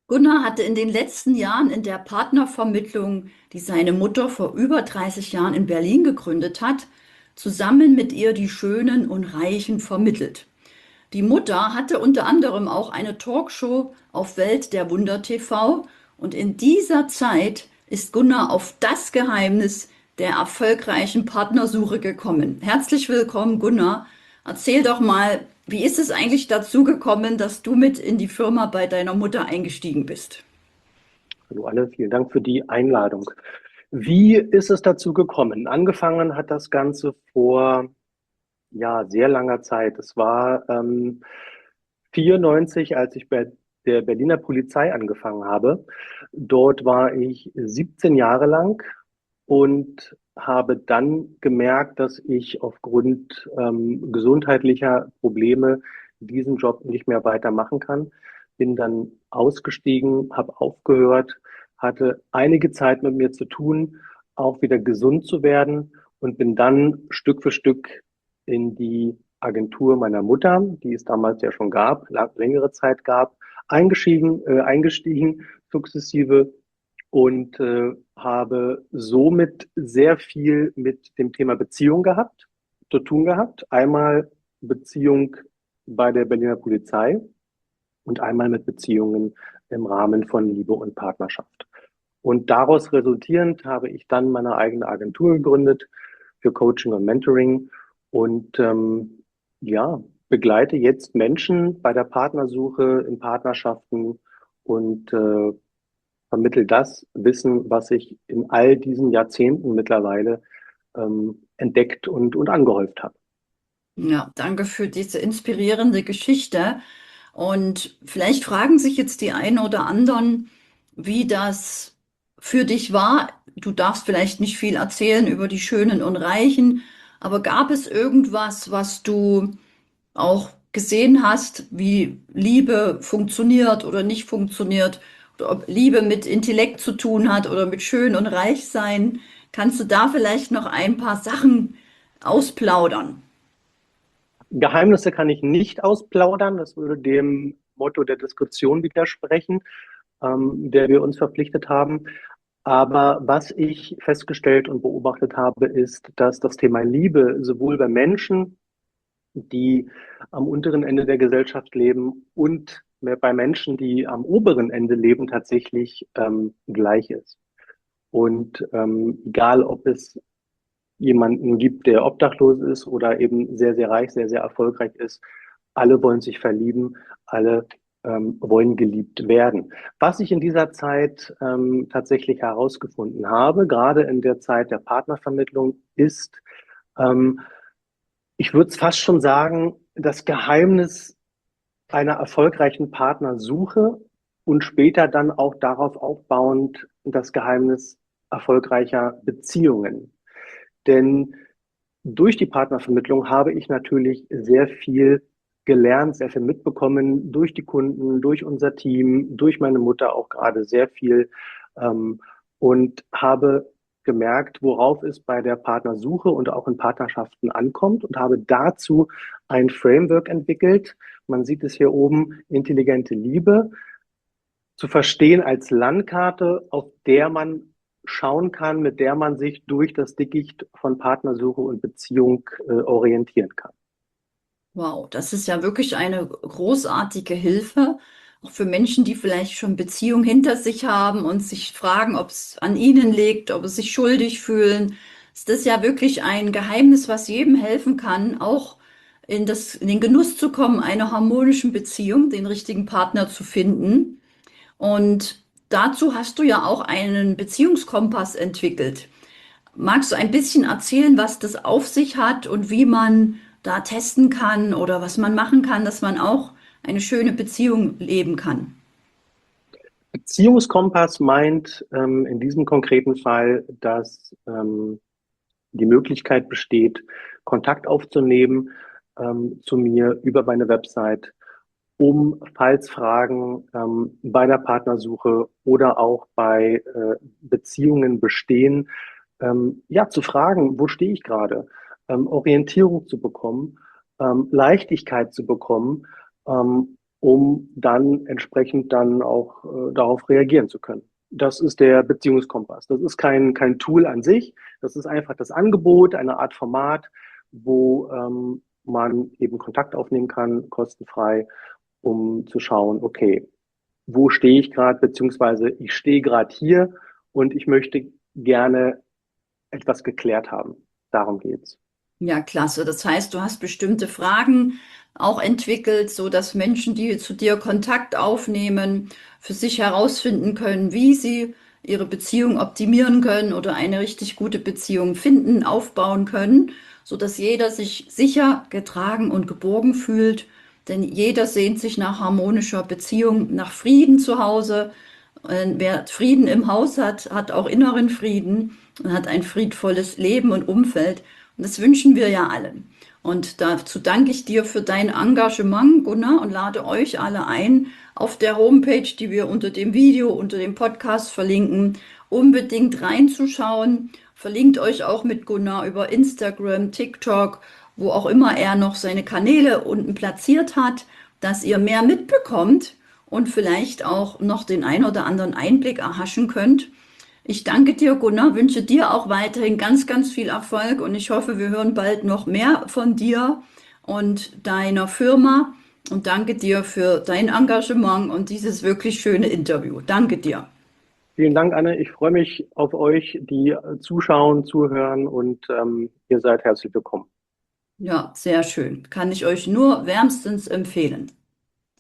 Gunnar hatte in den letzten Jahren in der Partnervermittlung, die seine Mutter vor über 30 Jahren in Berlin gegründet hat, zusammen mit ihr die Schönen und Reichen vermittelt. Die Mutter hatte unter anderem auch eine Talkshow auf Welt der Wunder TV und in dieser Zeit ist Gunnar auf das Geheimnis der erfolgreichen Partnersuche gekommen. Herzlich willkommen, Gunnar. Erzähl doch mal, wie ist es eigentlich dazu gekommen, dass du mit in die Firma bei deiner Mutter eingestiegen bist? Hallo alle, vielen Dank für die Einladung. Wie ist es dazu gekommen? Angefangen hat das Ganze vor sehr langer Zeit. Es war 94, als ich bei der Berliner Polizei angefangen habe. Dort war ich 17 Jahre lang und habe dann gemerkt, dass ich aufgrund gesundheitlicher Probleme diesen Job nicht mehr weitermachen kann. Bin dann ausgestiegen, habe aufgehört, hatte einige Zeit mit mir zu tun, auch wieder gesund zu werden und bin dann Stück für Stück in die Agentur meiner Mutter, die es damals ja schon gab, längere Zeit gab, eingestiegen sukzessive und habe somit sehr viel mit dem Thema Beziehung zu tun gehabt. Einmal Beziehung bei der Berliner Polizei und einmal mit Beziehungen im Rahmen von Liebe und Partnerschaft. Und daraus resultierend habe ich dann meine eigene Agentur gegründet für Coaching und Mentoring und ja, begleite jetzt Menschen bei der Partnersuche in Partnerschaften und vermittle das Wissen, was ich in all diesen Jahrzehnten mittlerweile entdeckt und angehäuft habe. Ja, danke für diese inspirierende Geschichte. Und vielleicht fragen sich jetzt die einen oder anderen, wie das für dich war. Du darfst vielleicht nicht viel erzählen über die Schönen und Reichen, aber gab es irgendwas, was du auch gesehen hast, wie Liebe funktioniert oder nicht funktioniert, oder ob Liebe mit Intellekt zu tun hat oder mit schön und reich sein? Kannst du da vielleicht noch ein paar Sachen ausplaudern? Geheimnisse kann ich nicht ausplaudern. Das würde dem Motto der Diskussion widersprechen, der wir uns verpflichtet haben. Aber was ich festgestellt und beobachtet habe, ist, dass das Thema Liebe sowohl bei Menschen, die am unteren Ende der Gesellschaft leben, und bei Menschen, die am oberen Ende leben, tatsächlich gleich ist. Und egal, ob es jemanden gibt, der obdachlos ist oder eben sehr, sehr reich, sehr, sehr erfolgreich ist. Alle wollen sich verlieben, alle wollen geliebt werden. Was ich in dieser Zeit tatsächlich herausgefunden habe, gerade in der Zeit der Partnervermittlung, ist, ähm, ich würde es fast schon sagen, das Geheimnis einer erfolgreichen Partnersuche und später dann auch darauf aufbauend das Geheimnis erfolgreicher Beziehungen. Denn durch die Partnervermittlung habe ich natürlich sehr viel gelernt, sehr viel mitbekommen, durch die Kunden, durch unser Team, durch meine Mutter auch gerade sehr viel ähm, und habe gemerkt, worauf es bei der Partnersuche und auch in Partnerschaften ankommt und habe dazu ein Framework entwickelt. Man sieht es hier oben, intelligente Liebe, zu verstehen als Landkarte, auf der man schauen kann, mit der man sich durch das Dickicht von Partnersuche und Beziehung orientieren kann. Wow, das ist ja wirklich eine großartige Hilfe, auch für Menschen, die vielleicht schon Beziehungen hinter sich haben und sich fragen, ob es an ihnen liegt, ob es sich schuldig fühlen. Ist das ja wirklich ein Geheimnis, was jedem helfen kann, auch in den Genuss zu kommen, einer harmonischen Beziehung, den richtigen Partner zu finden. Und dazu hast du ja auch einen Beziehungskompass entwickelt. Magst du ein bisschen erzählen, was das auf sich hat und wie man da testen kann oder was man machen kann, dass man auch eine schöne Beziehung leben kann? Beziehungskompass meint in diesem konkreten Fall, dass die Möglichkeit besteht, Kontakt aufzunehmen zu mir über meine Website, um, falls Fragen bei der Partnersuche oder auch bei Beziehungen bestehen, ja, zu fragen, wo stehe ich gerade, Orientierung zu bekommen, Leichtigkeit zu bekommen, um dann entsprechend dann auch darauf reagieren zu können. Das ist der Beziehungskompass. Das ist kein Tool an sich. Das ist einfach das Angebot, eine Art Format, wo man eben Kontakt aufnehmen kann, kostenfrei, um zu schauen, okay, wo stehe ich gerade, beziehungsweise ich stehe gerade hier und ich möchte gerne etwas geklärt haben. Darum geht's. Ja, klasse. Das heißt, du hast bestimmte Fragen auch entwickelt, so dass Menschen, die zu dir Kontakt aufnehmen, für sich herausfinden können, wie sie ihre Beziehung optimieren können oder eine richtig gute Beziehung finden, aufbauen können, so dass jeder sich sicher, getragen und geborgen fühlt. Denn jeder sehnt sich nach harmonischer Beziehung, nach Frieden zu Hause. Wer Frieden im Haus hat, hat auch inneren Frieden und hat ein friedvolles Leben und Umfeld. Und das wünschen wir ja allen. Und dazu danke ich dir für dein Engagement, Gunnar, und lade euch alle ein, auf der Homepage, die wir unter dem Video, unter dem Podcast verlinken, unbedingt reinzuschauen. Verlinkt euch auch mit Gunnar über Instagram, TikTok, wo auch immer er noch seine Kanäle unten platziert hat, dass ihr mehr mitbekommt und vielleicht auch noch den ein oder anderen Einblick erhaschen könnt. Ich danke dir, Gunnar, wünsche dir auch weiterhin ganz, ganz viel Erfolg und ich hoffe, wir hören bald noch mehr von dir und deiner Firma und danke dir für dein Engagement und dieses wirklich schöne Interview. Danke dir. Vielen Dank, Anne. Ich freue mich auf euch, die zuschauen, zuhören und ihr seid herzlich willkommen. Ja, sehr schön. Kann ich euch nur wärmstens empfehlen.